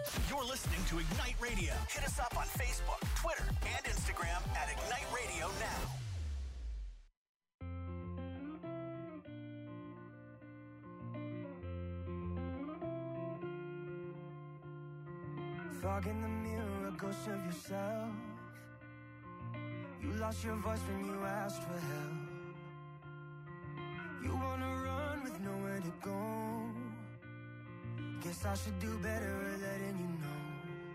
You're listening to Ignite Radio. Hit us up on Facebook, Twitter, and Instagram at Ignite Radio Now. Fog in the mirror, a ghost of yourself. You lost your voice when you asked for help. You wanna run with nowhere to go. Guess I should do better at letting you know.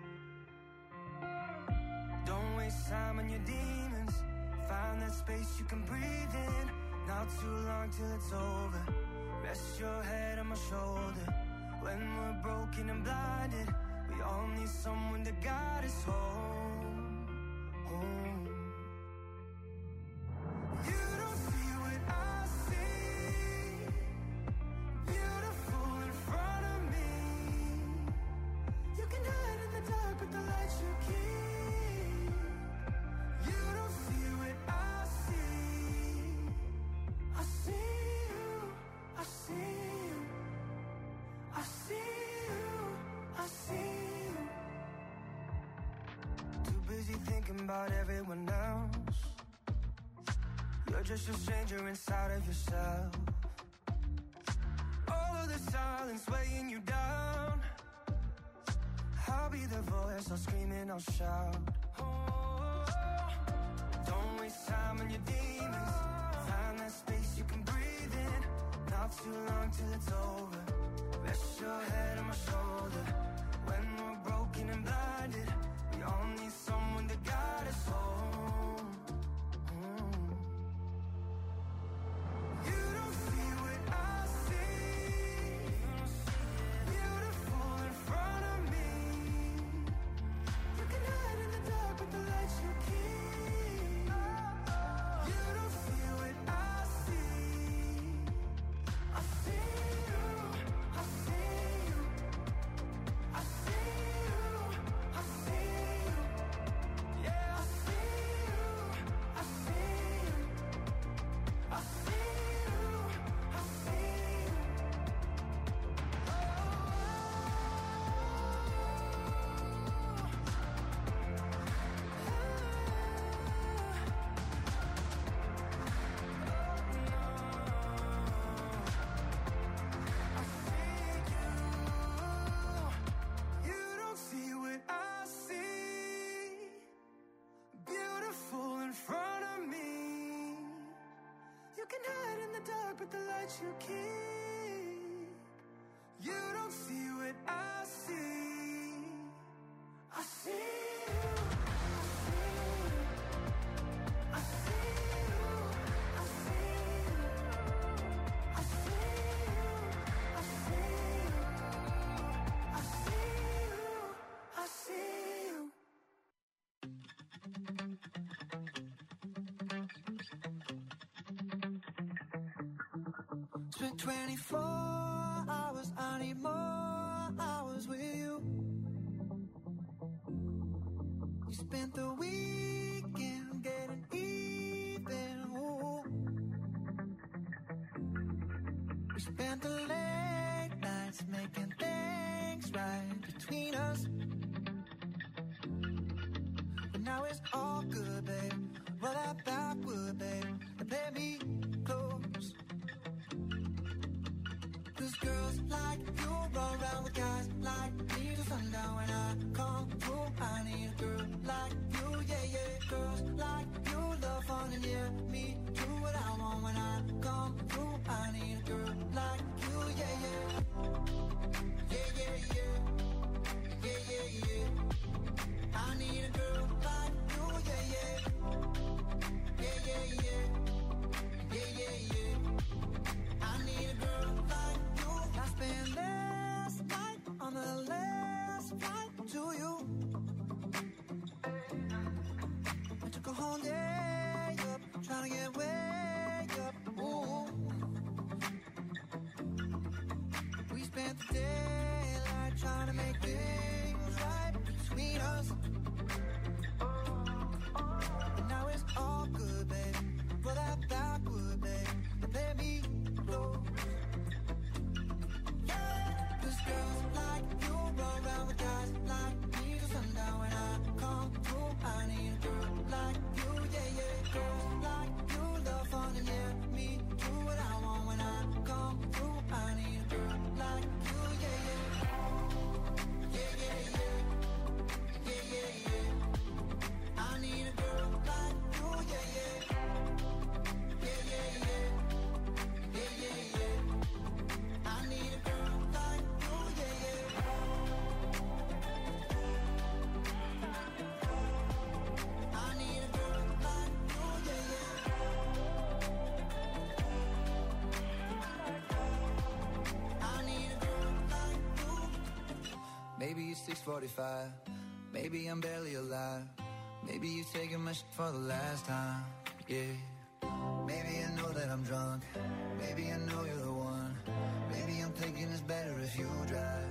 Don't waste time on your demons. Find that space you can breathe in. Not too long till it's over. Rest your head on my shoulder. When we're broken and blinded, we all need someone to guide us home, home. You don't see what I see. Beautiful in front of me. You can hide in the dark, but the light you keep. You don't see what I see. I see you. I see you. I see you. I see you. Too busy thinking about everyone else. You're just a stranger inside of yourself. All of the silence weighing you down. I'll be the voice, I'll scream and I'll shout. Oh, don't waste time on your demons. Find that space you can breathe in. Not too long till it's over. Rest your head on my shoulder. When we're broken and blinded, we all need someone to guide us home. You don't see what I see. Beautiful in front of me. You can hide in the dark, but the light you keep. You don't see what I see. I see you. I see you. I see you. I see you. Yeah, I see you. I see you. I see you. I see you. You don't see what I see. Beautiful in front of me. You can hide in the dark, but the light you keep. You don't see what I see. I see you. I see you. I see you. I see you. I see you. I see you. I see you. Spent 24 hours, I need more hours with you. You spent the weekend getting even. Ooh. We spent the late nights making things right between us. But now it's all good, babe. Roll that backward, babe, and let me close. Cause girls like you run around with guys like me till sundown. When I come through, I need a girl like you, yeah, yeah. Girls like you love fun and yeah, me do what I want. When I come through, I need a girl like you, yeah, yeah. Yeah, yeah, yeah. Yeah, yeah, yeah. I need a girl like you, yeah, yeah. Yeah, yeah, yeah. Yeah, yeah, yeah. I need a girl like you. I spent last night on Maybe it's 6:45. Maybe I'm barely alive. Maybe you're taking my shit for the last time. Yeah. Maybe I know that I'm drunk. Maybe I know you're the one. Maybe I'm thinking it's better if you drive.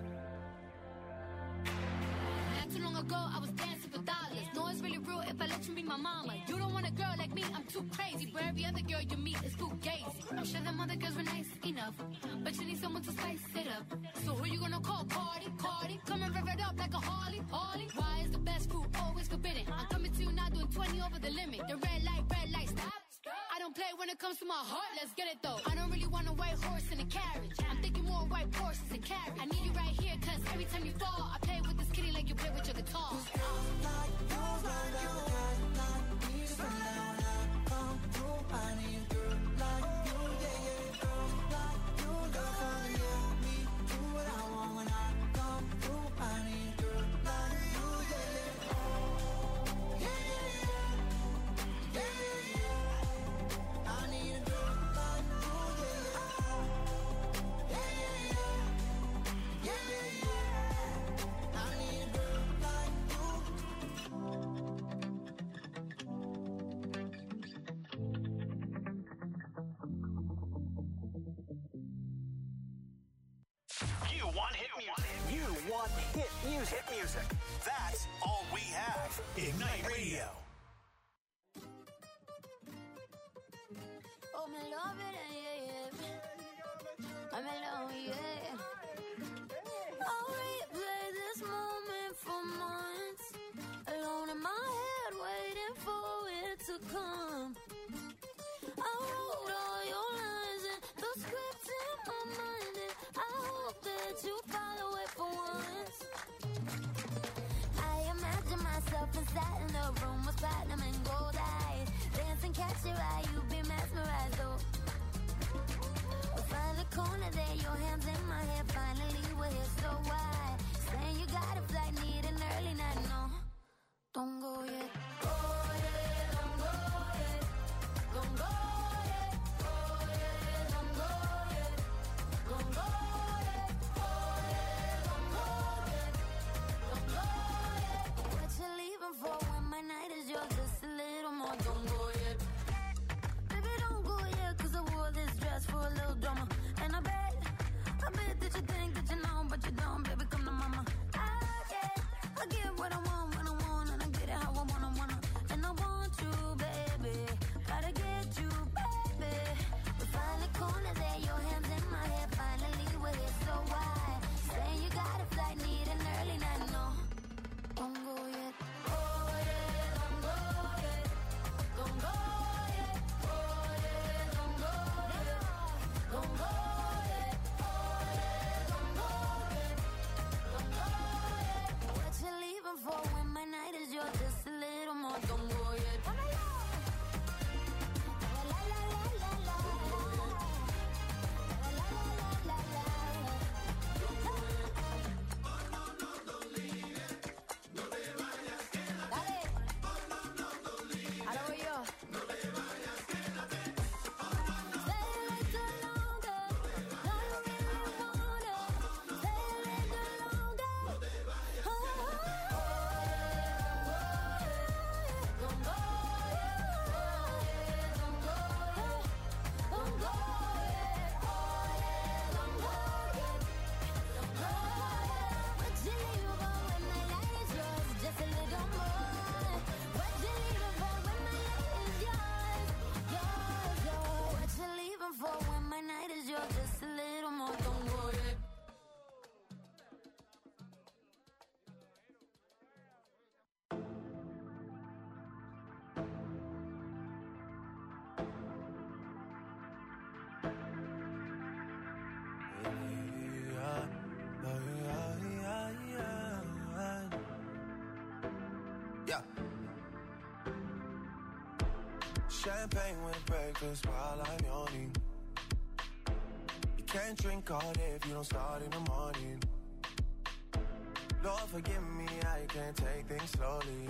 Not too long ago, I was dancing for dollars. No, it's really real if I let you be my mama. You don't want a girl like me, I'm too crazy. For every other girl you meet is too gazy. I'm sure them other girls were nice enough, but you need someone to spice it up. So who you gonna call? Cardi, Cardi. Come and rev it up like a Harley, Harley. Why is the best food always forbidden? I'm coming to you now doing 20 over the limit. The red light, stop. I don't play when it comes to my heart, let's get it though. I don't really want a white horse in a carriage. I'm thinking more white horses and carriage. I need you right here, cause every time you fall, I play with this kitty like you play with your guitar. Like you, like you, like me, so now when I come through, I need a girl like you, yeah, yeah. Girls like you, love fun, yeah. Me, do what I want when I come through, I need a girl like you, yeah, yeah. Yeah, yeah, yeah. Yeah, yeah, yeah. I need a girl like you, yeah, yeah. Yeah, yeah, yeah. Yeah, yeah, yeah. I need a girl like you. You want hit music. You want hit music. Hit music. That's all we have. Ignite Radio. Oh, me love it, yeah, yeah. I'm in love, yeah. I'll replay this moment for months. Alone in my head, waiting for it to come. I wrote all your lines and the script in my mind, and I hope that you follow it for once. I imagine myself inside in the room with platinum and gold eyes. Dance and catch your eye, you be mesmerized, oh. We'll find the corner there, your hands in my hair. Finally we're here, so why? Saying you got a flight, need an early night, no. Don't go yet. Oh yeah, don't go yet. Don't go yet. Oh yeah, don't go yet. Don't go yet. Oh yeah, don't go yet. Don't go yet. What you leaving for when my night is yours? Just a little more. Don't go yet. Baby, don't go yet, 'cause I wore this dress for a little drama. And I bet that you think that you know, but you don't, baby, come to mama. I get what I want when I want, and I get it how I wanna. And I want you, baby, gotta get you, baby. We find the corner there, your hands in my hair. Finally we're here, so why? Saying you got a flight, need an early night, no. Don't go yet. Oh yeah, don't go yet. Don't go yet. Oh yeah, don't go yet. Don't go yet. Oh yeah, don't go yet. Don't go yet. What you leaving for when my night is yours? Just a little more. Don't go yet. La la la la la la. La la la la la la. Dale. Ahora voy yo. Stay a little longer. No, you really wanna. Stay a little longer. Oh, don't go yet. Don't go yet. Don't go yet. Oh yeah, don't go yet. Don't go yet. What you leaving for when my night is yours? Just a little more. What you leaving for when my night is yours? Yours, yours. What you leaving for when my night is yours? Just a little more. Don't go yet. Yeah. Champagne with breakfast while I'm yawning. You can't drink all day if you don't start in the morning. Lord forgive me, I can't take things slowly.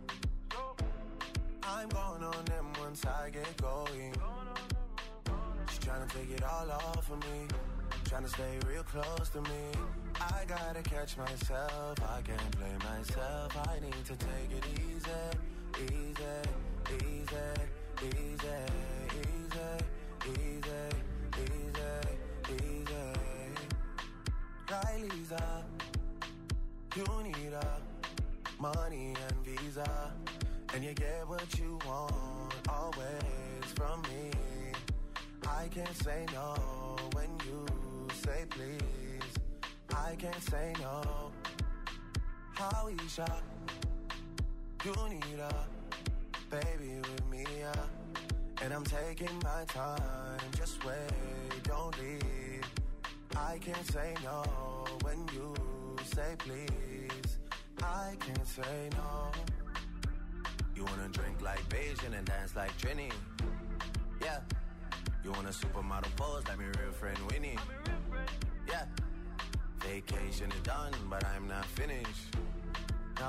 I'm going on them once I get going. She's trying to take it all off of me, trying to stay real close to me. I gotta catch myself, I can't blame myself. I need to take it easy, easy, easy, easy, easy, easy, easy, easy. Right, Lisa, you need money and visa, and you get what you want always from me. I can't say no when you say please. I can't say no. How Isha, you need baby with me, and I'm taking my time. Just wait, don't leave. I can't say no when you say please. I can't say no. You wanna drink like Beijing and dance like Trini? Yeah. You want a supermodel pose like me real friend Winnie? Yeah. Vacation is done, but I'm not finished. No.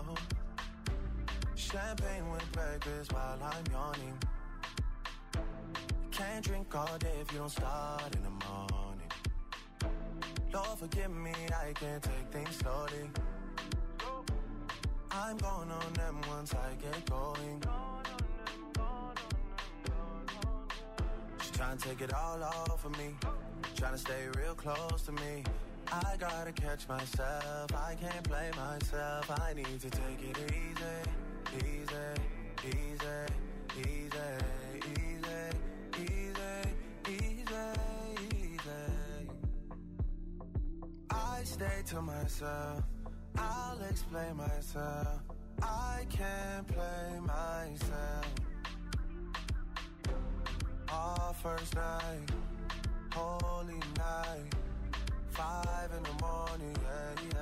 Champagne with breakfast while I'm yawning. Can't drink all day if you don't start in the morning. Lord forgive me, I can't take things slowly. I'm going on them once I get going. She tryna take it all off of me, tryna stay real close to me. I gotta catch myself, I can't blame myself. I need to take it easy, easy, easy, easy, easy, easy, easy, easy. I stay to myself, I'll explain myself. I can't play myself. Our first night, holy night, 5 in the morning, yeah,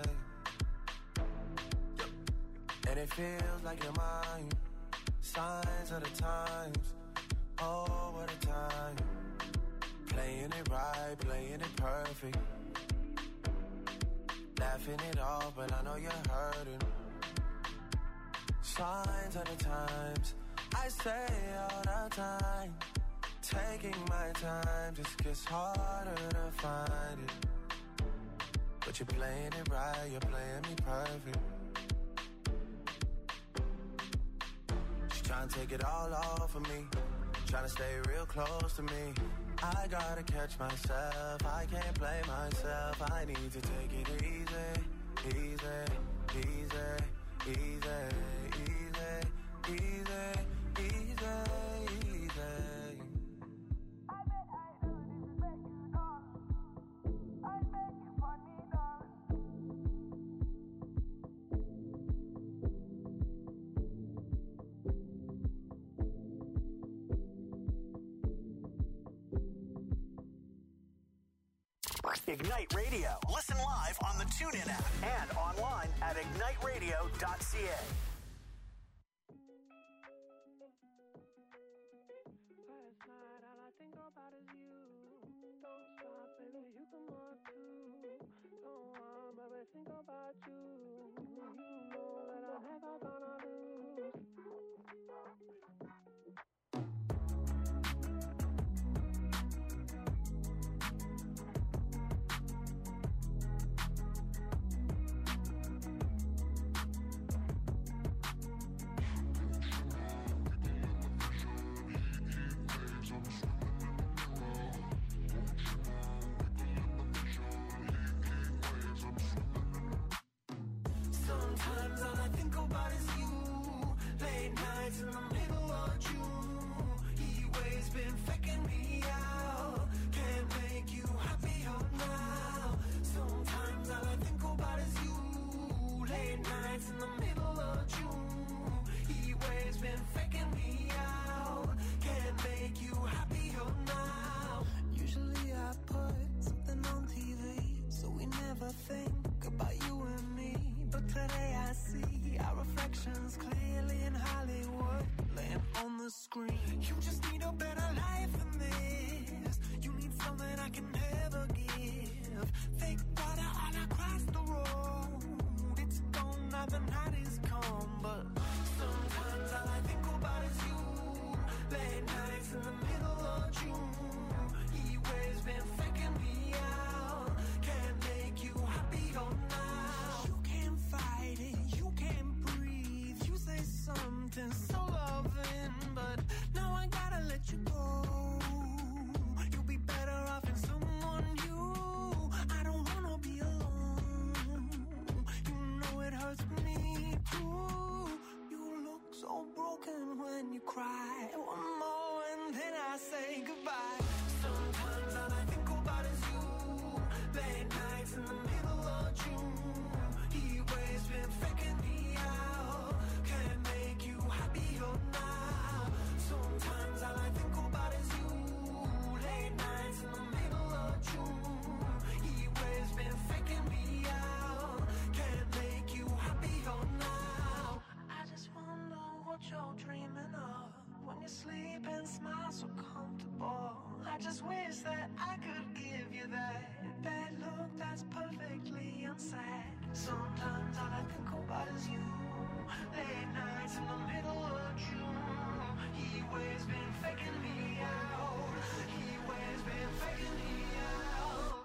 yeah. And it feels like you're mine. Signs of the times, oh, what a time. Playing it right, playing it perfect. Laughing it off, but I know you're hurting. Signs of the times, I say all the time. Taking my time just gets harder to find it. But you're playing it right, you're playing me perfect. She's trying to take it all off of me, trying to stay real close to me. I gotta catch myself, I can't play myself. I need to take it easy, easy, easy, easy, easy, easy, easy, easy. Ignite Radio. Listen live on the TuneIn app and online at igniteradio.ca. Last night, all I think about is you. Don't stop, baby, you can walk too. Don't want, baby, think about you. You know that I'm never gonna lose. Sometimes all I think about is you. Late nights in the middle of June. He waves been faking me out. Can't make you happier now. Sometimes all I think about is you. Late nights in the middle of June. He waves been faking me out. Can't make you happier now. Usually I put something on TV, so we never think about you and me. But today I see our reflections clearly in Hollywood, laying on the screen. You just need a better life than this. broken when you cry. One more and then I say goodbye. Sometimes all I think about is you. Late nights in the middle of June. He always been faking me out. Can't make you happier now. Sometimes all I think about is you. Late nights in the middle of June. He always been faking me out. Can't make you happier now. I just wonder what you're dreaming of when you sleep and smile so comfortable. I just wish that I could give you that look that's perfectly unsaid. Sometimes all I think about is you. Late nights in the middle of June. He always been faking me out. He always been faking me out.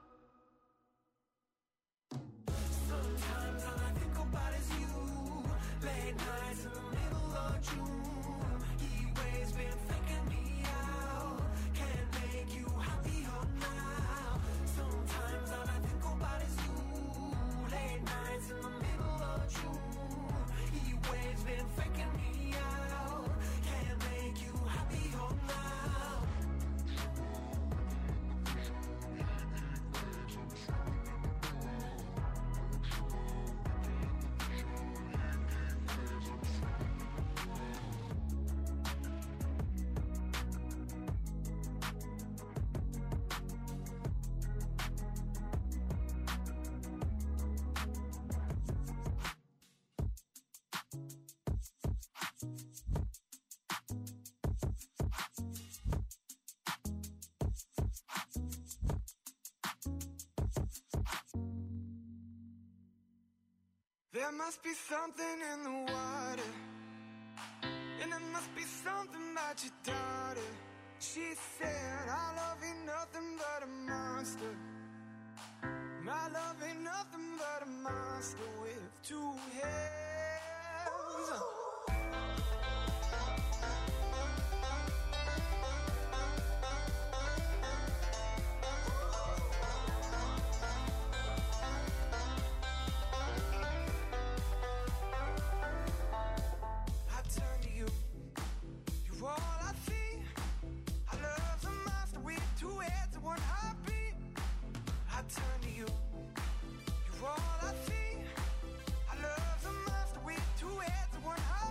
Sometimes all I think about is you. Late nights in the middle of June. He always been faking me out. Can't make you happier now. Sometimes all I think about is you. Late nights in the middle of June. He always been faking me out. Can't make you happier now. There must be something in the water, and there must be something about your daughter. She said, our love ain't nothing but a monster. My love ain't nothing but a monster with two heads. I turn to you, you're all I see. I love the monster with two heads and one heartbeat. I turn to you, you're all I see. I love the monster with two heads and one heartbeat.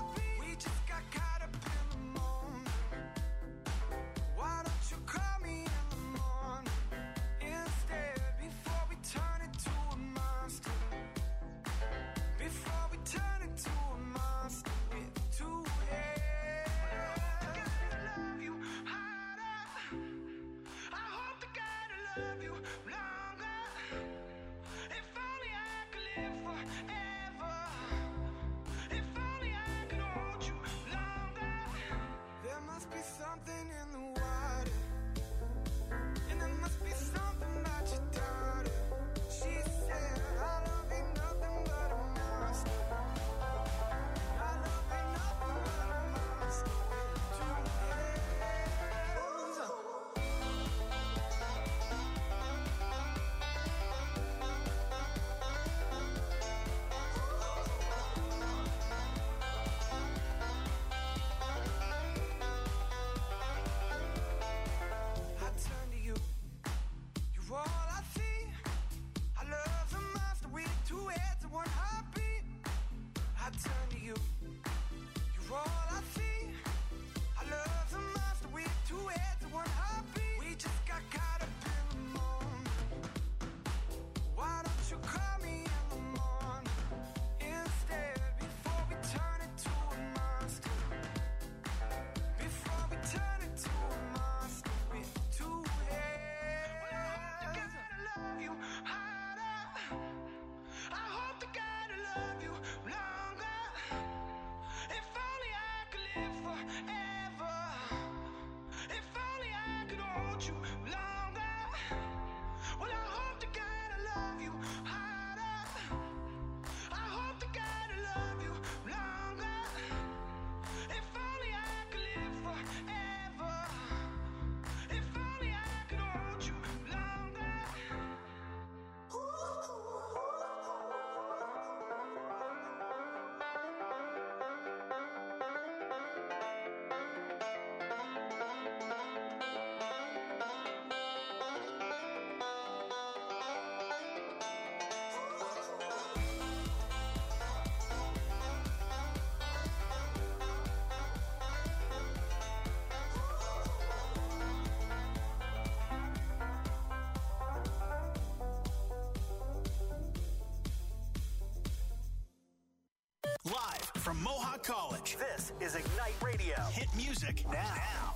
from Mohawk College. This is Ignite Radio. Hit music now.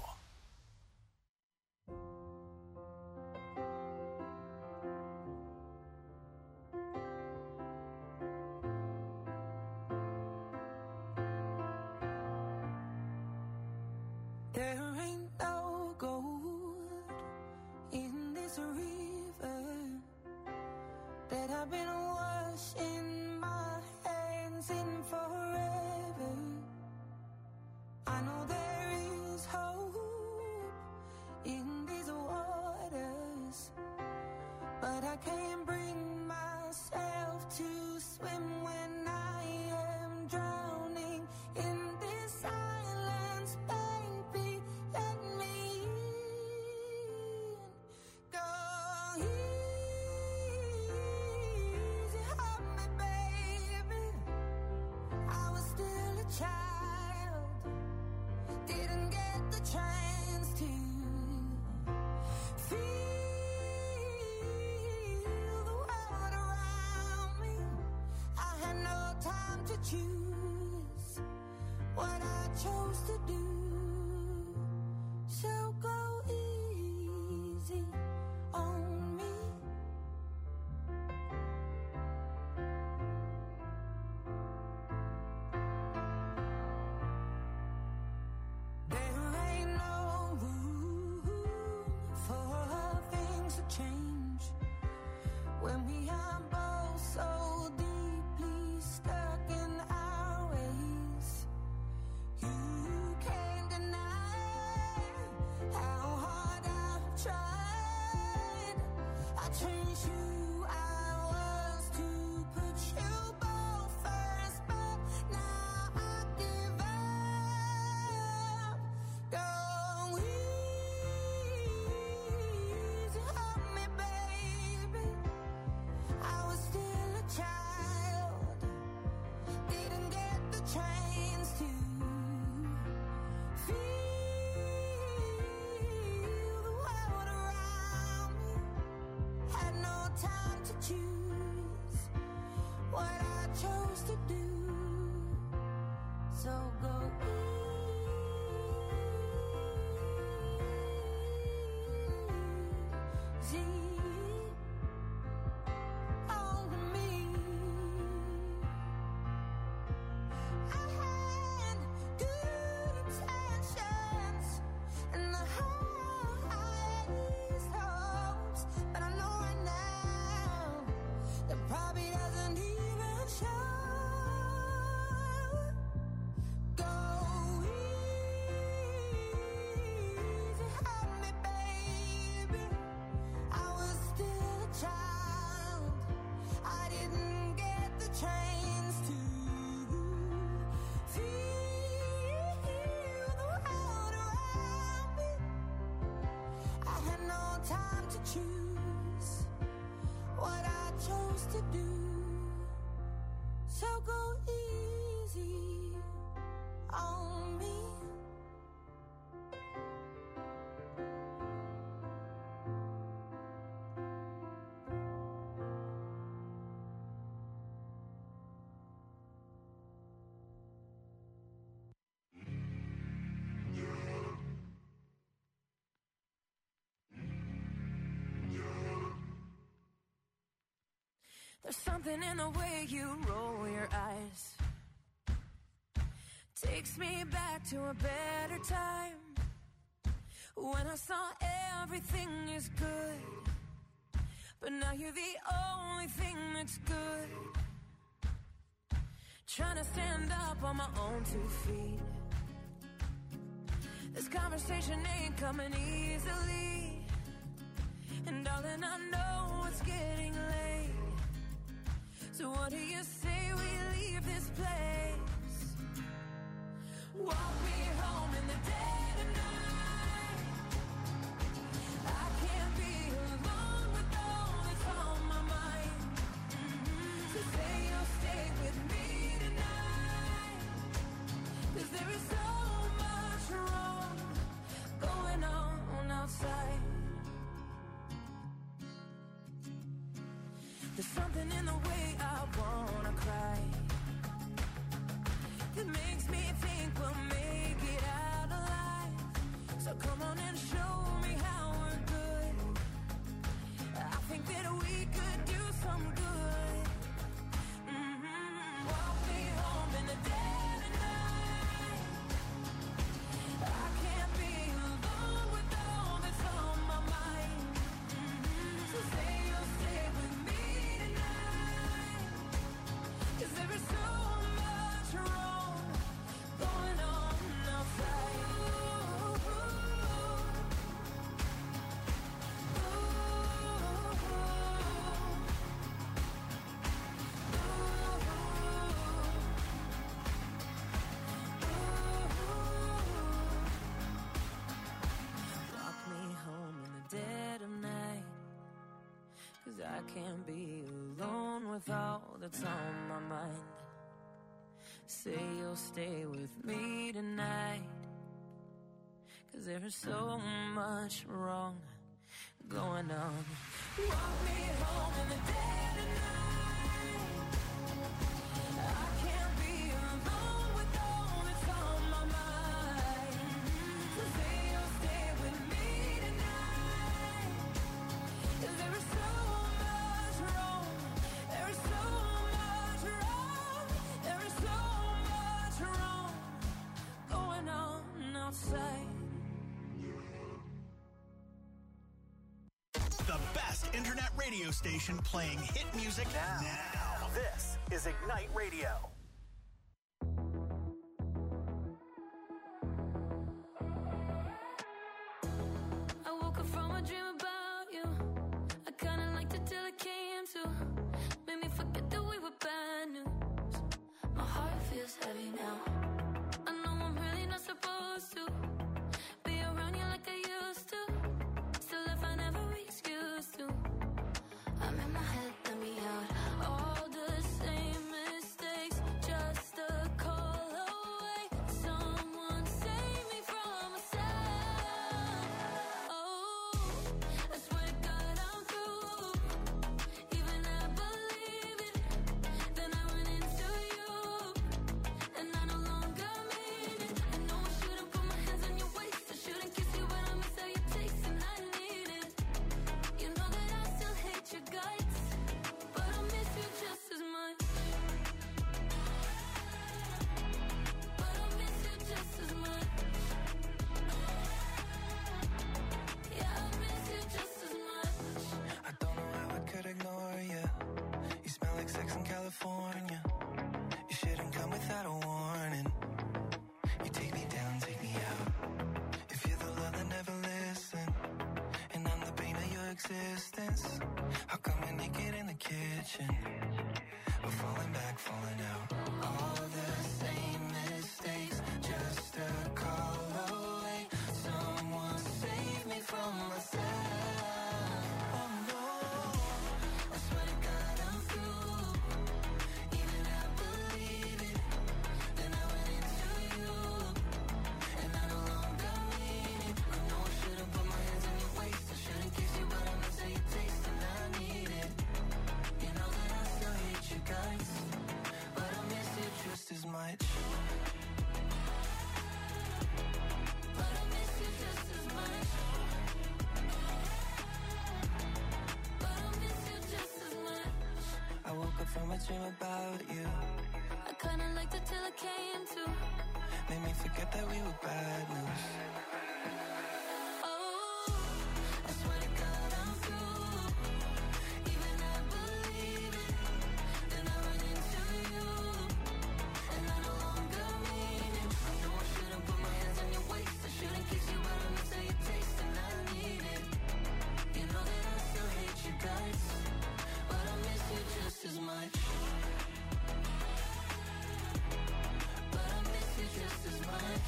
There ain't no gold in this river that I've been washing my hands in forever. I know there is hope in these waters, but I can't bring myself to swim when I am drowning in this silence. Baby, let me in. Go easy on me, baby. I was still a child, didn't get the chance to feel the world around me. I had no time to choose what I chose to do. So go easy on me. There ain't no room for things to change when we are both so deeply stuck in our ways. You can't deny how hard I've tried. I changed who I was to put you both first, but now I give up. Go easy on me, baby. I was still a child, didn't get the chance to feel the world around me. Had no time to choose what I chose to do. So go easy on me. I had good intentions and the highest hopes, but I know right now that probably doesn't even show. Go easy on me, baby. I was still a child, I didn't get the chance to feel the world around me. I had no time to choose what I chose to do. So go easy on me. There's something in the way you roll your eyes, takes me back to a better time, when I saw everything is good, but now you're the only thing that's good. Trying to stand up on my own 2 feet. This conversation ain't coming easily, and darling, I know it's getting late. So what do you say we leave this place? Walk me home in the dead of night. I can't be alone with all that's on my mind. So say you'll stay with me tonight, 'cause there is so much wrong going on outside. There's something in the way I wanna cry that can't be alone with all that's on my mind. Say you'll stay with me tonight, 'cause there's so much wrong going on. Walk me home in the dead of night. I can't be alone with all that's on my mind. So say you'll stay with me tonight, 'cause there is so much wrong. There is so much wrong. There is so much wrong going on outside. The best internet radio station playing hit music now. This is Ignite Radio. I woke up from a dream about you. I kinda liked it till it came to. Made me forget that we were bad news. My heart feels heavy now. I know I'm really not supposed to be around you like I used to. Still if I never excuse to. I'm in my head, let me out. All the same mistakes, just a call away. Someone save me from myself. Oh, I swear to God I'm through. Even I believe it. Then I went into you, and I no longer mean it. I know I shouldn't put my hands on your waist. I shouldn't kiss you, but I miss how you taste, and I need it. You know that I still hate your guts, but I miss you just as much. But I miss you just as much. Yeah, I miss you just as much. I don't know how I could ignore you. You smell like sex in California. You shouldn't come without a warning. You take me down, take me out. If you're the love that never listen, and I'm the pain of your existence, how come we're naked in the kitchen? We're falling back, falling out. All the same mistakes, just a call away. Someone save me from myself. Oh no, I swear to God I'm through. Even I believe it. Then I went into you, and I no longer mean it. I know I shouldn't put my hands on your waist. I shouldn't kiss you, but I miss how you taste, and I need it. You know that I still hate you guys, but I miss you just as much. But I miss you just as much. But I miss you just as much. I woke up from a dream about you. I kinda liked it till it came to. Made me forget that we were bad news. Oh, I swear to God I'm through. Even I believe it. Then I went into you, and I no longer mean it. I know I shouldn't put my hands on your waist. I shouldn't kiss you, but I miss how you taste, and I need it. You know that I still hate you guys, but I miss you just as much. But I miss you just as much.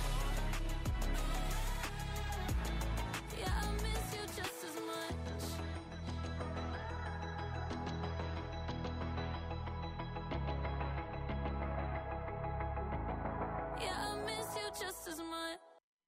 Yeah, I miss you just as much. Yeah, I miss you just as much.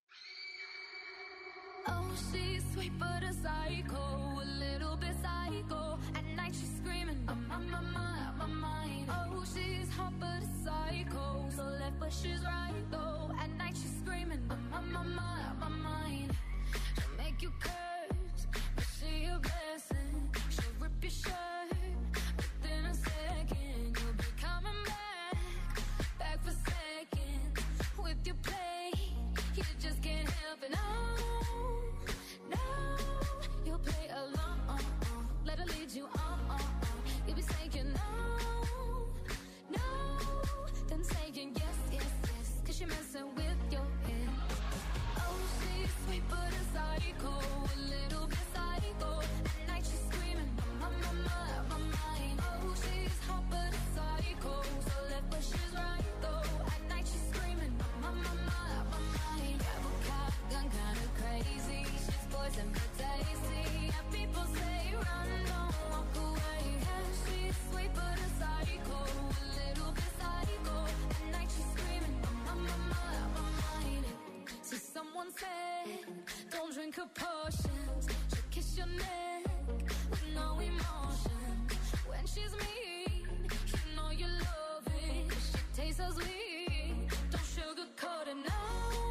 Oh, she's sweet but a psycho, a little bit psycho. At night she's screaming, I'm on my mind. Oh, she's hot but a psycho, so left but she's right though. At night she's screaming, I'm on my mind. She'll make you curse, but she a blessing. She'll rip your shirt within a second. You'll be coming back for seconds. With your play, you just can't help it. No, you'll play along. Let her lead you on. You'll be saying no, then saying yes, 'cause you're messing with your head. Oh, her potions. She'll kiss your neck with no emotion. When she's mean, you know you love it. She tastes so sweet. Don't sugarcoat it, no.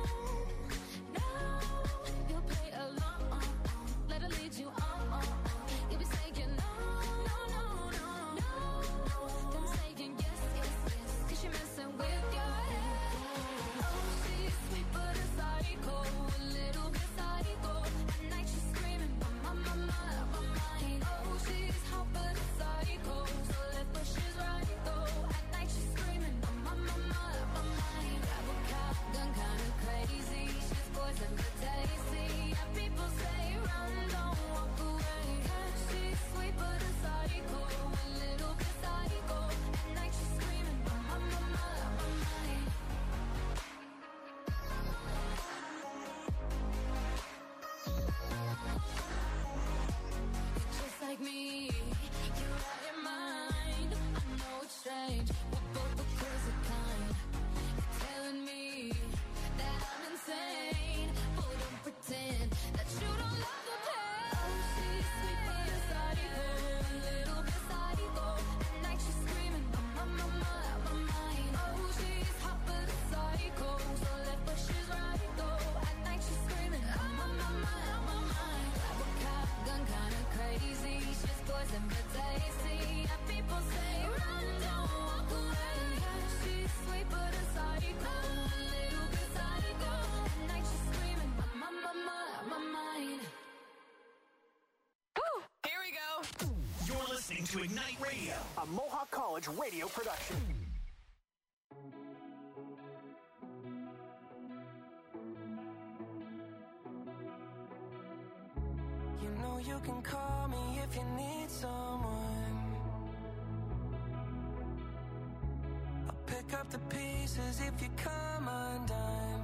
You'll play along. Let her lead you on. You'll be saying no. Then saying yes. Cause you're messing with your head. Oh, she's sweet but a psycho. A little bit psycho. At night she's screaming, my mind. Oh, she's hot but a psycho. So left but she's right though. At night she's screaming, my mind. Grab a gun kinda crazy. She's poison but tasty. Yeah, people say run, don't walk away. She's sweet but a psycho. A little bit psycho. At night she's screaming, my mind. Just like me, you're out your mind. I know it's strange, we're both the crazy kind. You're telling me that I'm insane, but don't pretend that you don't love the pain. Oh, she's sweet but a psycho, a little bit psycho. At night she's screaming, my mind. Oh, she's hot but a psycho, so left but she's right though. At night she's screaming, my mind. Grab a gun kinda crazy. She's poison but tasty. Yeah, people say run, don't walk away. She's sweet but a psycho, a little bit psycho. At night she's screaming, my mind. Here we go. You're listening to Ignite Radio, a Mohawk College radio production. You know you can call me if you need someone. I'll pick up the pieces if you come undone.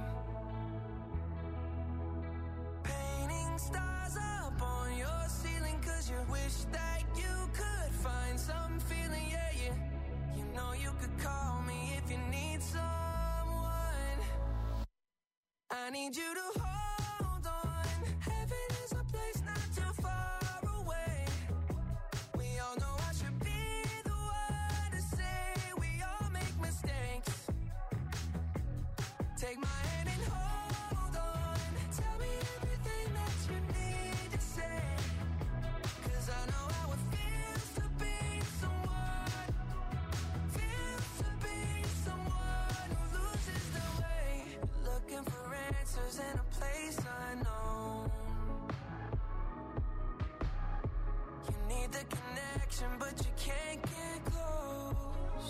Painting stars up on your ceiling 'cause you wish that you could find some feeling, yeah. You know you could call me if you need someone. I need you to hold on. Heaven is a place not too far away. We all know I should be the one to say we all make mistakes. Take my hand and hold on. Tell me everything that you need to say. 'Cause I know how it feels to be someone. Feels to be someone who loses their way. Looking for answers in a place unknown. You need the connection, but you can't get close.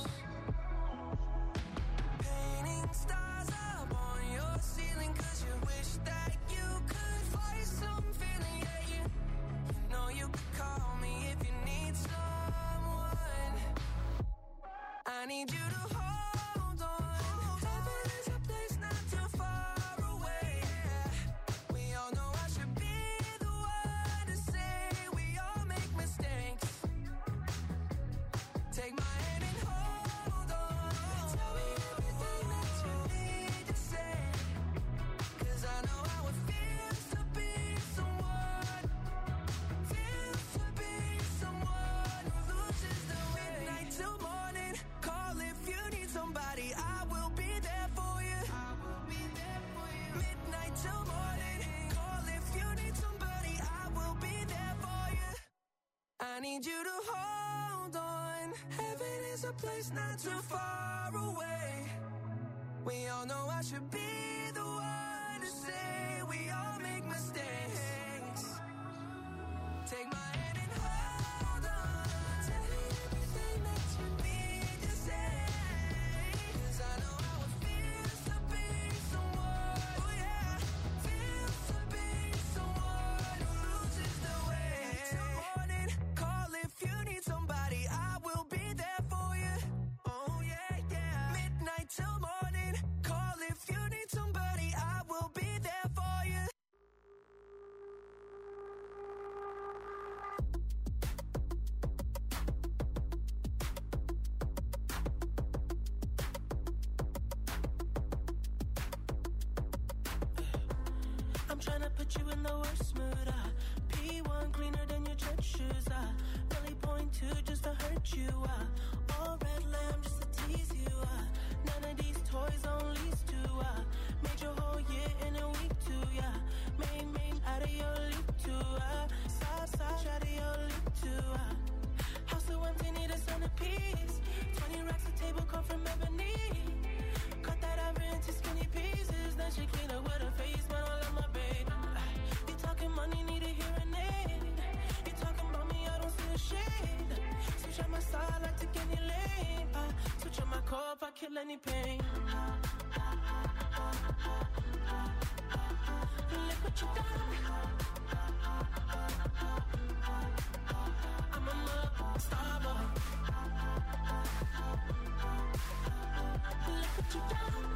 Painting stars up on your ceiling 'cause you wish that you could find some feeling, yeah. You know you could call me if you need someone. I need you to hold on. Heaven is a place not too far away. We all know I should be the one to say we all make mistakes. Take my hand and hold on. Tell me everything that you need to say. 'Cause I know how it feels to be someone. Feels to be someone who loses their way. Midnight till morning. Call if you need somebody. I will be there for you. I will be there for you. Midnight till morning. Call if you need somebody. I will be there for you. I need you to hold on. Heaven is a place not too far away. We all know I should be the one to say we all make mistakes. Take my hand and hold on. Tell me everything that you need to say. 'Cause I know how it feels to be someone. Oh yeah, feels to be someone who loses their way. Till morning, call if you need somebody. I will be there for you. Oh yeah. Midnight till morning, call if you need somebody. I will be there for you. I'm tryna put put you in the worst mood. P1 cleaner than your church shoes. Really point two just to hurt you. All red lamb just to tease you. None of these toys on lease to. Made your whole year in a week too. Main out of your league too. Side out of your league too. House so empty, need a centerpiece. 20 racks of table come from ebony. Cut that ever into skinny pieces. Then she clean up with her face, man, I love my baby. You talking money, need a hearing aid. You talking about me, I don't see a shade. Switch on my side, like to any lane. Switch on my core if I kill any pain. Look what you done. I'm a star boy. Look what you done.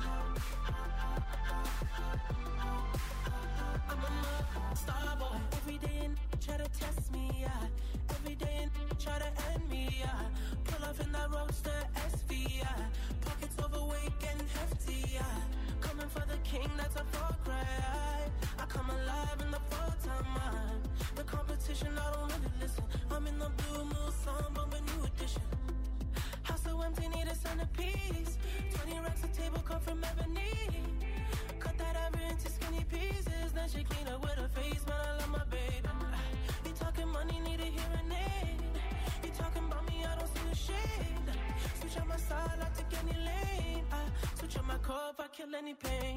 I'm a star boy. Every day and try to test me, yeah. Every day and try to end me, yeah. Pull off in that roadster SV, yeah. Pockets overweight, getting hefty, yeah. Coming for the king, that's a far cry. I come alive in the full-time mind. The competition, I don't really listen. I'm in the blue moon song, bumping new edition. House so empty, need a centerpiece. 20 racks of table come from ebony. Cut that ever into skinny pieces. Then she clean up with her face, man, I love my baby. You talking money, need a hearing aid. You talking about me, I don't see a shade. Switch on my side, like to any lane. Switch on my core if I kill any pain.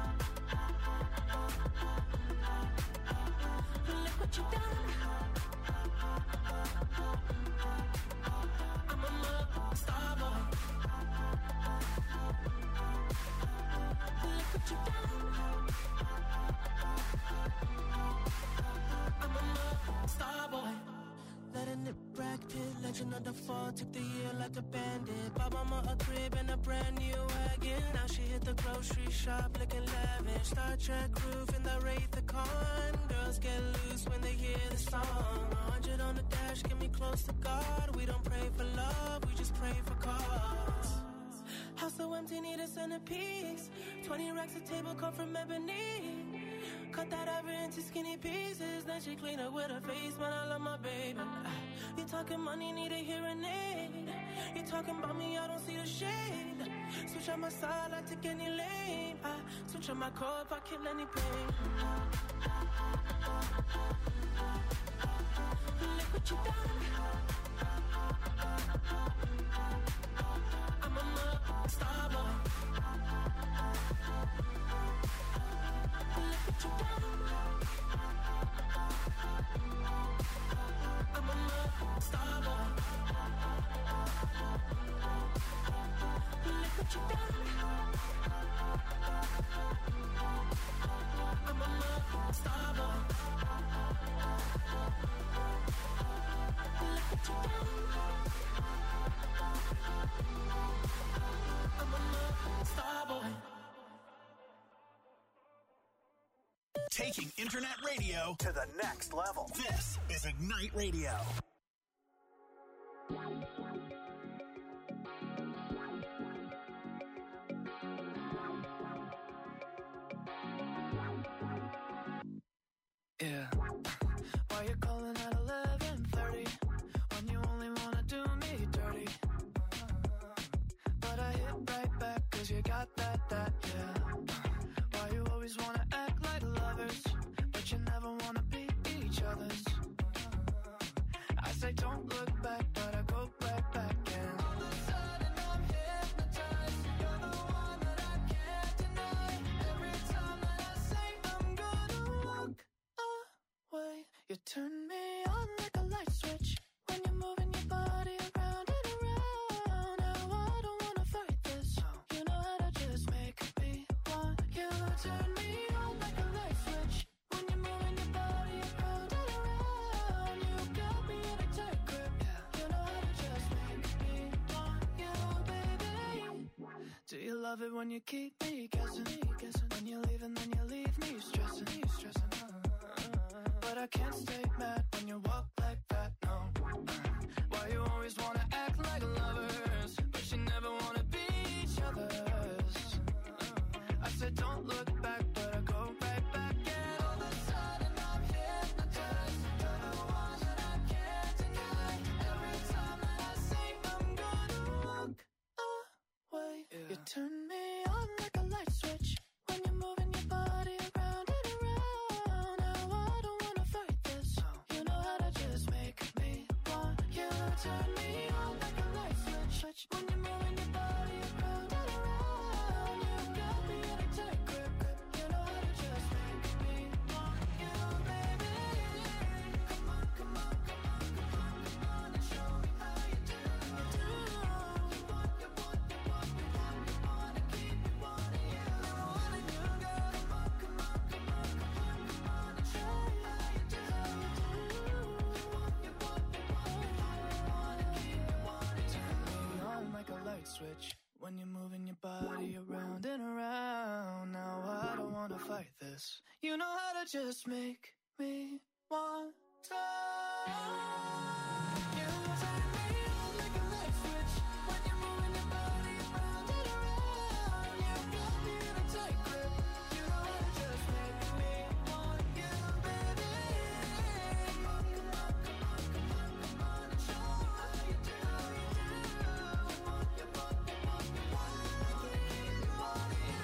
Look what you done. I'm a star boy. Look what you done. I'm a star boy. Letting it Brad Pitt, legend of the fall. Took the year like a bandit. Bought mama a crib and a brand new wagon. Now she hit the grocery shop looking lavish. Star Trek roof in the Wraith the Con. Girls get loose when they hear the song. 100 on the dash, get me close to God. We don't pray for love, we just pray for cause. House so empty, need a centerpiece. 20 racks of table come from ebony. Cut that ever into skinny pieces. Then she clean up with her face, man, I love my baby. You talking money, need a hearing aid. You talking about me, I don't see the shade. Switch on my side, I take any lane. Switch on my core if I kill any pain. Look what you done. I'm a star boy. Look what you done. I'm a star boy. Look what you done. I'm a star boy. Look what you done. I'm a star boy. Taking internet radio to the next level. This is Ignite Radio. Yeah. Why you calling at 11:30 when you only wanna do me dirty? But I hit right back 'cause you got that, yeah. Why you always wanna act like lovers, but you never wanna be each other's? I say don't look back, but I go right back and all of a sudden I'm hypnotized. You're the one that I can't deny. Every time that I say I'm gonna walk away, you turn me on like a light switch when you're moving your body around and around. Now I don't wanna fight this. You know how to just make me want you. Turn me on like a light switch when you're moving your body around and around. You got me in a tight grip. You know how to just make me want you, baby. Do you love it when you keep me guessing? When you leave and then you leave me stressing. But I can't stay mad when you walk like that, no. Why you always wanna act like lovers, but you never wanna be each other's? I said don't look back, but I go right back and all the time You turn me on like a light switch when you're moving your body around and around. Now I don't wanna fight this. You know how to just make me want you. Turn me on like a light switch when you're moving your body around and around. You got me in a tight grip. You know how to just make me want you, baby. Come on, come on, come on, come on, come on and show me how you do. You want, you want, you want, you want, you wanna keep me wanting you. Wanting you, girl. Come on, come on, come on, come on, come on and show me how you do. You want, you want, you want, you want, you wanna keep me wanting you. Turn me on like a light switch when you're moving your body around and around. Now I don't wanna fight this. You know how to just make me want to. You turn me on like a light switch when you're moving your body around and around. You got me in a tight grip. You know how to just make me want you, baby. Come on, come on, come on, come on, come on and show me how you do. You want, you want, you want, you want, you wanna keep me wanting you,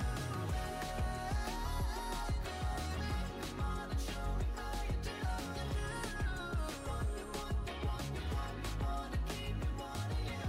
baby. Come on and show me how you do. You want, you want, you want, you want, you wanna keep me wanting you.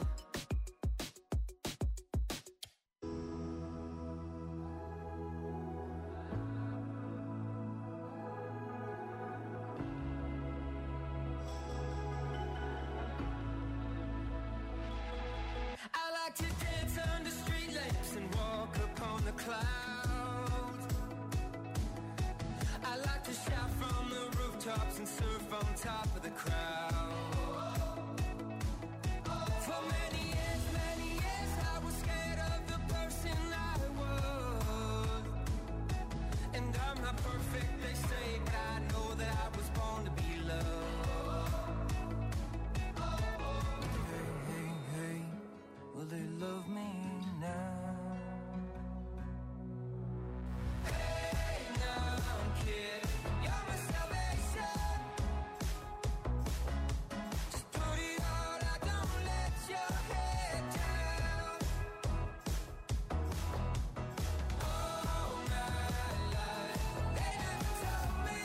I like to dance under street lamps and walk upon the clouds. I like to shout from the rooftops and surf on top of the crowd. For many years I was scared of the person I was. And I'm not perfect, they say, but I know that I was born to be loved. Hey, hey, will they love me now? Hey, now, kid, you're my salvation. Just put it all out, don't let your head down. All my life, they never told me.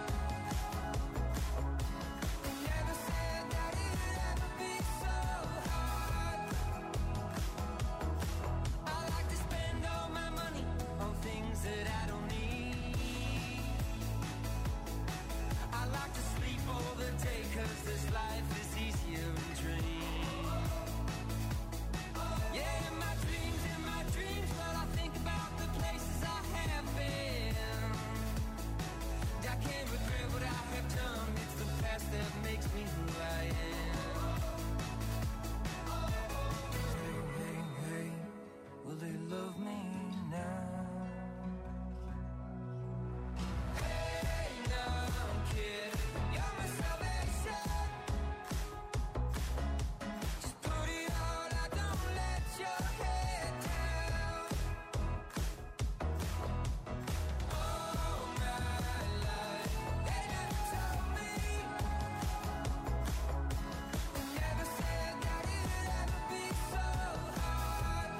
They never said that it'd ever be so hard. I like to spend all my money on things that I don't need. I like to sleep all the day 'cause this life is easier in dreams. Yeah, in my dreams, well, I think about the places I have been. I can't regret what I have done. It's the past that makes me who I am. Hey, hey, will they love me now? Hey, now, kid, you're my salvation. Just put it all out, don't let your head down. All my life, they never told me. They never said that it'd ever be so hard.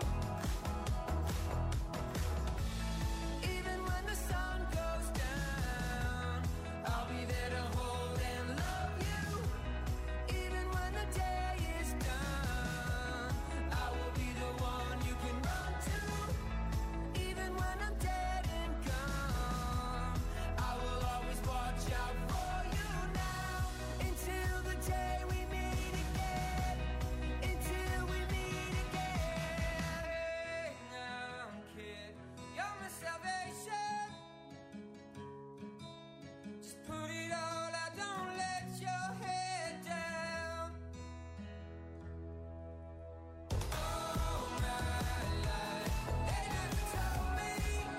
Even when the sun goes down, I'll be there to hold and love you. Even when the day is done, I will be the one you can run to. Even when I'm dead and gone, I will always watch out for you now. Until the day we meet again. Until we meet again. Hey now, kid, you're my salvation. Just put it all out, don't let your head down. All my life, they never told me.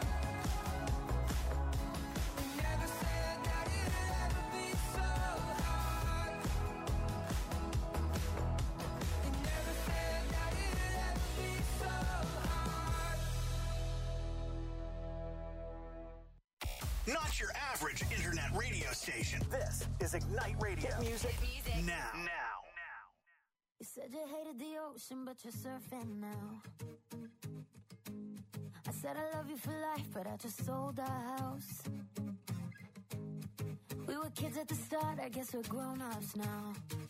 They never said that it'd ever be so hard. They never said that it'd ever be so hard. Not your average internet radio station. This is Ignite Radio. Hit music now. You said you hated the ocean, but you're surfing now. I said I love you for life, but I just sold our house. We were kids at the start, I guess we're grown-ups now.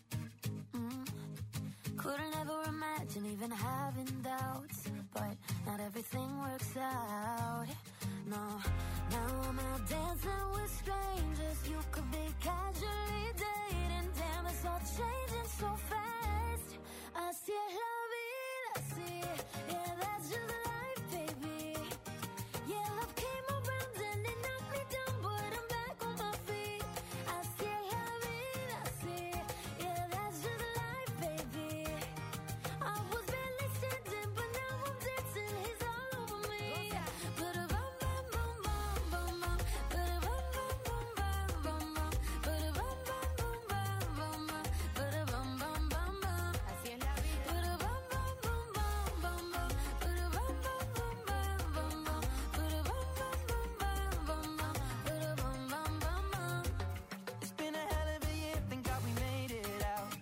Couldn't ever imagine even having doubts, but not everything works out. No, now I'm out dancing with strangers. You could be casually dating. Damn, it's all changing so fast. Así es la vida, así. Yeah, that's just life, baby. Yeah, love came around and it knocked me down, but I'm back on my feet. Así es la vida, así. Yeah, that's just life, baby. I was barely standing, but now I'm dancing. He's all over me. Ba-da-bum, bum, bum, bum, bum, bum. Ba-da-bum, bum, bum, bum, bum, bum. Ba-da-bum, bum, bum, bum, bum, bum. Ba-da-bum, bum, bum, bum. Así es la vida. Ba-da-bum, bum, bum, bum, bum, bum. Ba-da-bum, bum, bum, bum, bum, bum. Ba-da-bum, bum, bum, bum, bum, bum. Ba-da-bum, bum, bum, bum. It's been a hell of a year, thank God we made it out.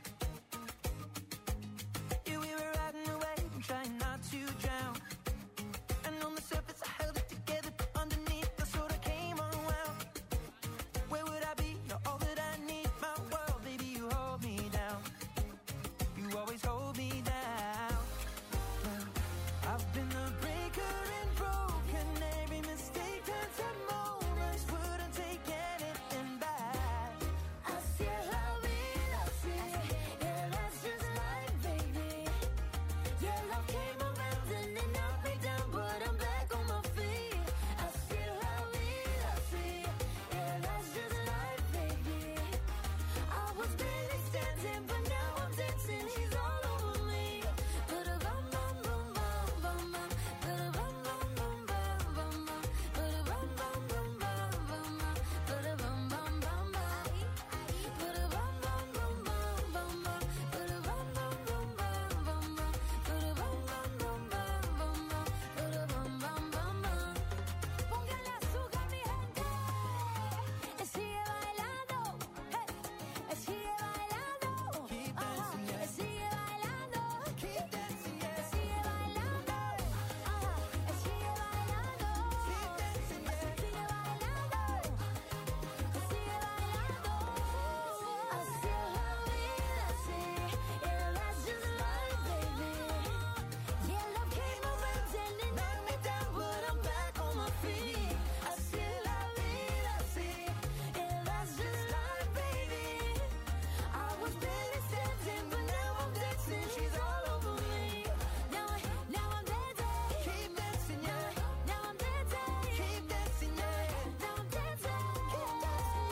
Yeah, we were riding away, trying not to drown. And on the surface I held it together, but underneath I sort of came unwound. Where would I be? You're all that I need, my world, baby, you hold me down. You always hold me down. Well, I've been the breaker and broken. Every mistake turns to moments. Wouldn't take anything back. Así es la vida, así. Yeah, that's just life, baby. Yeah, love came around and it knocked me down, but I'm back on my feet. Así es la vida, así. Yeah, that's just life, baby. I was barely standing, but now I'm dancing. He's all over me. Ba-da-bum, bum, bum, bum, bum, bum. Ba-da-bum, bum, bum, bum, bum, bum. Ba-da-bum, bum, bum, bum, bum, bum. Ba-da-bum, bum, bum, bum. Ba-da-bum, bum, bum, bum, bum, bum. Ba-da-bum, bum, bum, bum, bum, bum. Ba-da-bum, bum, bum, bum, bum, bum. Ba-da-bum, bum, bum, bum. Póngale azúcar, mi gente. Sigue bailando. Hey. Sigue bailando. Keep dancing, yeah. Sigue bailando. Keep dancing, yeah. Sigue bailando. Sigue bailando. Keep dancing, yeah. Sigue bailando. Sigue bailando. Así es la vida, así. Yeah, that's just life, baby. Yeah, love came around and it knocked me down, but I'm back on my feet. Así es la vida, así. Yeah, that's just life, baby. I was barely standing, but now I'm dancing. She's all over me. Now I'm dancing. Keep dancing, yeah. Now I'm dancing. Keep dancing, yeah. Now I'm dancing. Keep dancing.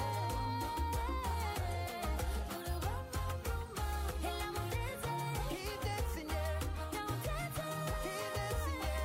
And I'm dancing. Keep dancing, yeah. Now I'm dancing. Keep dancing, yeah,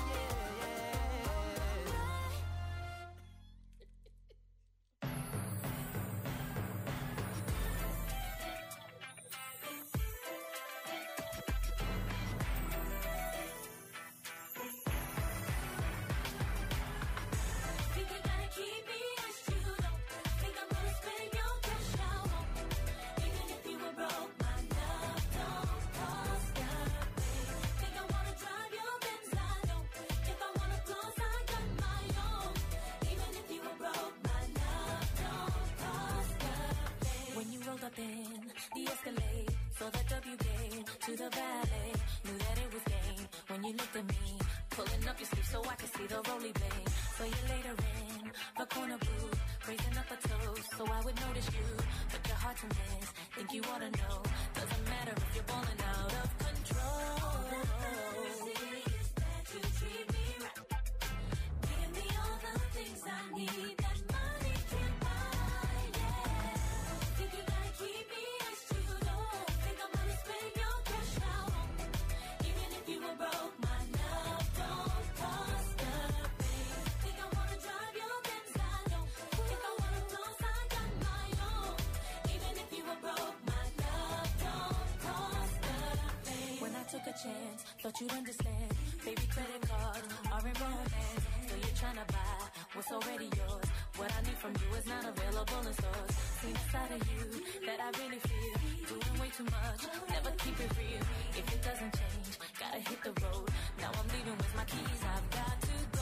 Think you gotta keep me as you don't think I'm gonna spend your cash out. Even if you were broke, my love don't cost a thing. Think I wanna drive your Benz, I don't. If I wanna close, I got my own. Even if you were broke, my love don't cost a thing. When you rolled up in the Escalade, saw the W game to the valet, knew that it was game. When you looked at me, pulling up your sleeve so I could see the rolly blade. So you later in the corner booth, raising up a toast so I would notice you. But your heart to miss, think you ought to know. Doesn't matter if you're balling out of control. That you treat me right. Give me all the things I need that money can't buy. Yeah. Think you gotta keep me as you don't think I'm gonna spend your cash out. Even if you were broke, my love don't cost a thing. Think I wanna drive your Benz, I don't. If I wanna close, I got my own. Even if you were broke, my love don't cost a thing. When I took a chance, thought you'd understand. Baby, credit cards are in romance. So you're trying to buy what's already yours. What I need from you is not available in stores. See the side of you that I really feel. Doing way too much, never keep it real. If it doesn't change, gotta hit the road. Now I'm leaving with my keys, I've got to go.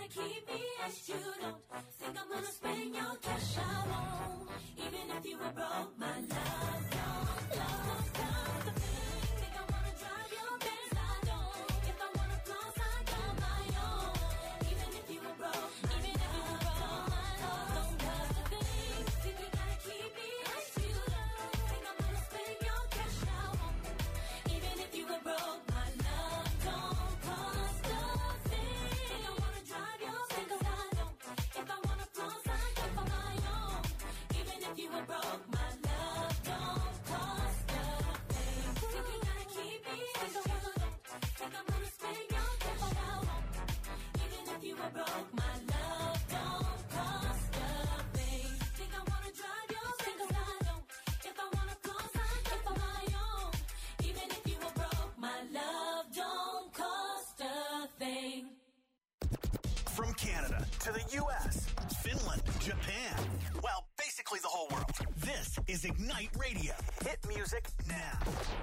keep me as you don't think I'm gonna spend your cash. I won't, even if you were broke. My love don't cost a thing. Think I wanna drive your Benz? I don't. If I wanna floss, I got my own. Even if you were broke, even if you were broke, my love don't cost a thing. Think you gotta keep me as you don't think I'm gonna spend your cash. I won't, even if you were broke. My love don't cost a thing. Think I wanna drive your Benz? I don't. If I wanna floss, I got my own. Even if you were broke, my love don't cost a thing. Think you gotta keep me as you don't think I'm gonna spend your cash. I won't, even if you were broke. My love don't cost a thing. Think I wanna drive your Benz? I don't. If I wanna floss, I got my own. Even if you were broke, my love don't cost a thing. From Canada to the U.S., Finland, Japan, well, basically the whole world. This is Ignite Radio. Hit music now.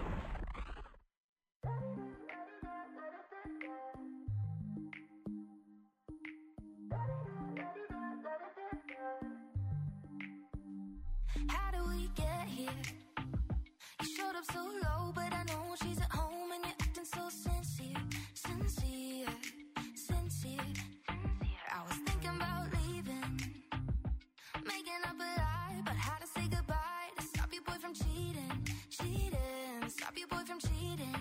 How do we get here? You showed up so low, but I know she's at home and you're acting so sincere. I was thinking about leaving, making up a lie about how to say goodbye to stop your boy from cheating. Stop your boy from cheating.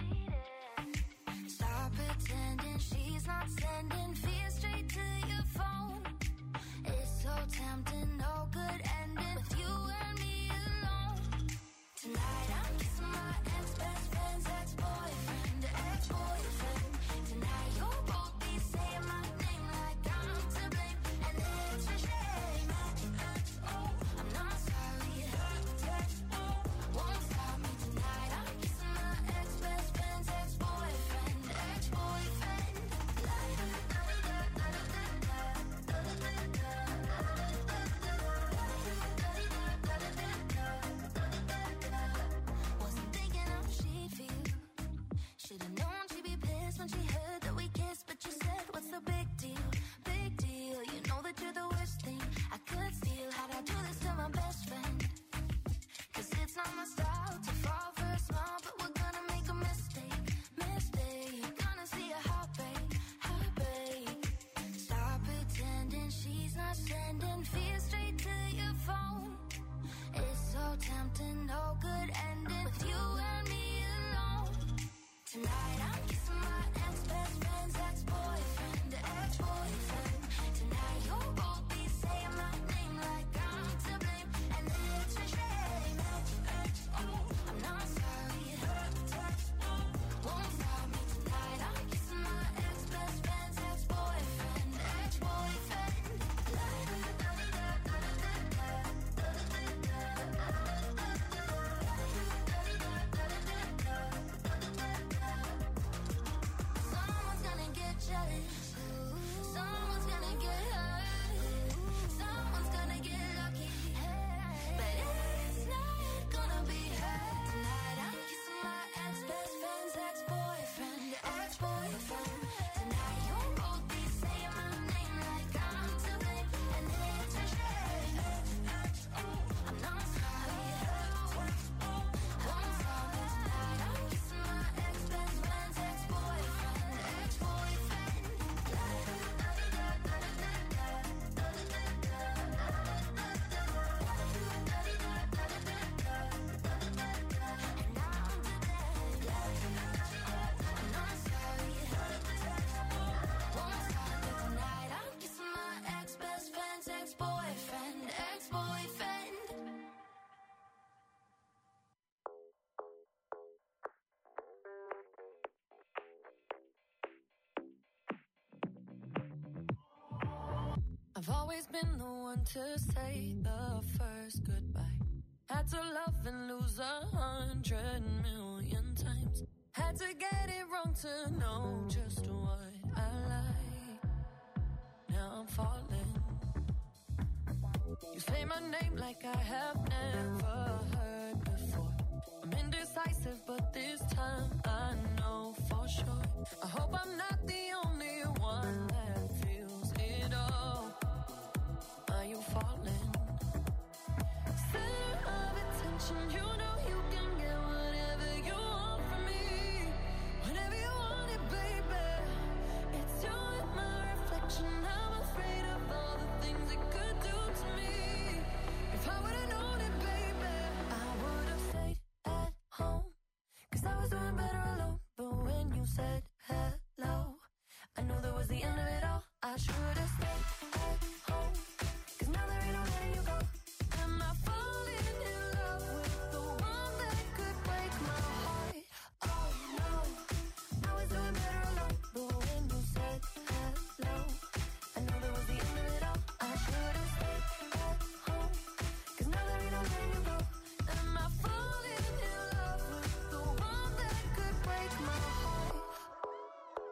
Stop pretending she's not sending fear straight to your phone. It's so tempting, no good ending with you and me alone. Tonight I'm kissing my ex-best friend's ex-boyfriend, ex-boyfriend. Tonight you'll both be saying my name like I'm to blame, and it's a shame. I'm not sorry, won't stop me tonight. I'm kissing my ex-best friend's ex-boyfriend, ex-boyfriend. Wasn't thinking how she'd feel. Should've known she'd be pissed when she heard that we kissed. But you said, what's the big deal? Big deal. You know that you're the worst thing I could steal. How'd I do this to my best friend? 'Cause it's not my style to fall for a smile, but we're gonna make a mistake. Gonna see a heartbreak. Stop pretending she's not sending fear straight to your phone. It's so tempting, no good ending with you and me alone. Tonight I'm kissing my ex-best friend's ex-boyfriend, ex-boyfriend. Tonight you'll both be saying my name like I'm to blame, and it's a shame. I'm not sorry, won't stop me tonight. I'm kissing my ex-best friend's ex-boyfriend, ex-boyfriend. Someone's gonna get jealous. Someone's gonna get hurt. Someone's gonna get lucky. But it's not gonna be her. Tonight I'm kissing my ex-best friend's ex-boyfriend, ex-boyfriend. Tonight you'll both be saying my name like I'm to blame, and it's a shame. I'm not sorry, won't stop me tonight. I'm kissing my ex-best friend's ex-boyfriend, ex-boyfriend. I'm not sorry, won't stop me tonight. I'm kissing my ex-best friend's ex-boyfriend, ex-boyfriend. I've always been the one to say the first goodbye. Had to love and lose 100 million times. Had to get it wrong to know just what I like. Now I'm falling. You say my name like I have never heard before. I'm indecisive, but this time I know for sure. I hope I'm not the only